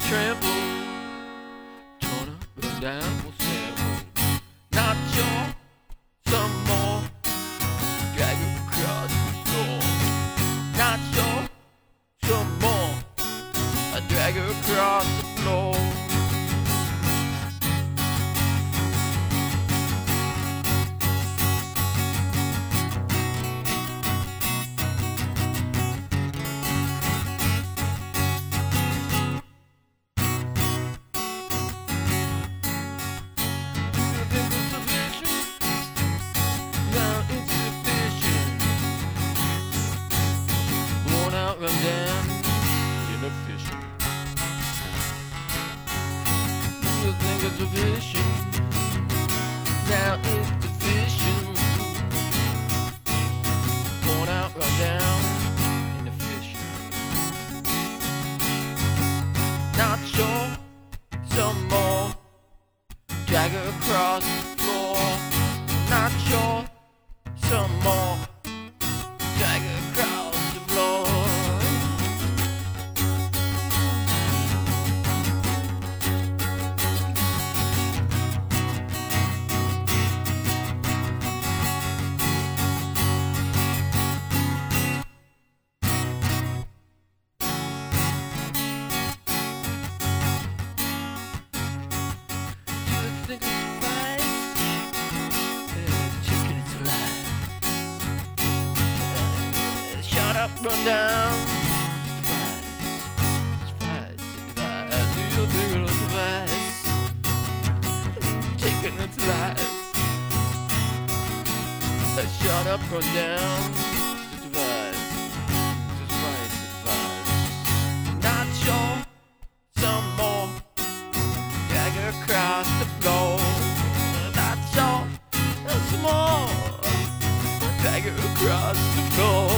trample, torn up and down for sample. Not sure, some more, drag it across the floor. Not sure, some more, I drag her across the floor. Run down inefficient. You think it's sufficient? Now it's deficient. Worn out, run down inefficient. Not sure, some more. Drag her across the floor. Not sure, some more. Drag her across the floor. Run down, surprise, surprise, do you think it'll surprise? Chicken it's life. Shut up, run down, surprise, surprise, surprise. Not sure, some more, drag her across the floor. Not sure, some more, drag her across the floor.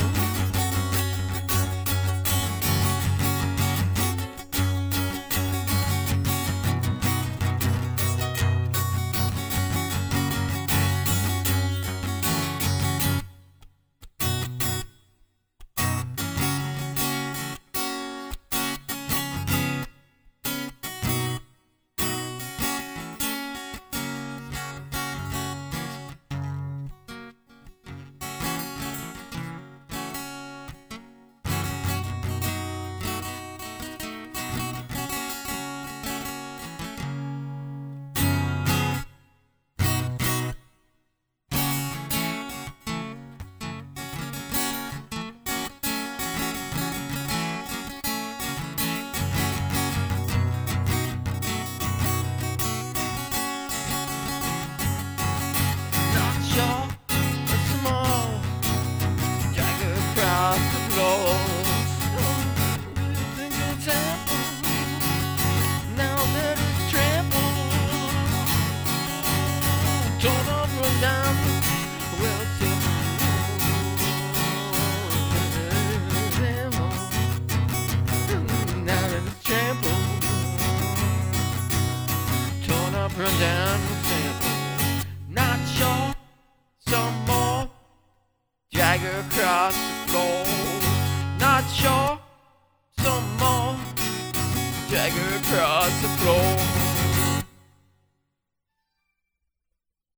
Now that it's trampled, torn up, run down, well simple. Now that it's trampled, torn up, run down, sample. Not sure, some more, drag her across the floor. Not sure, some more, drag her across the floor.